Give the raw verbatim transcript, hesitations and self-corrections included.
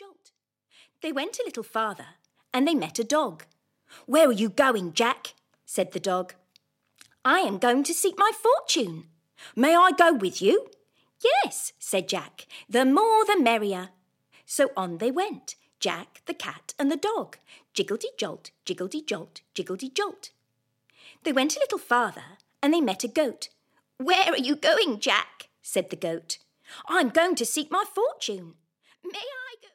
jolt. They went a little farther and they met a dog. "Where are you going, Jack?" said the dog. "I am going to seek my fortune." "May I go with you?" "Yes," said Jack, "the more the merrier." So on they went, Jack, the cat and the dog. Jiggelty-jolt, jiggelty-jolt, jiggelty-jolt. They went a little farther and they met a goat. "Where are you going, Jack?" said the goat. "I'm going to seek my fortune." "May I go?"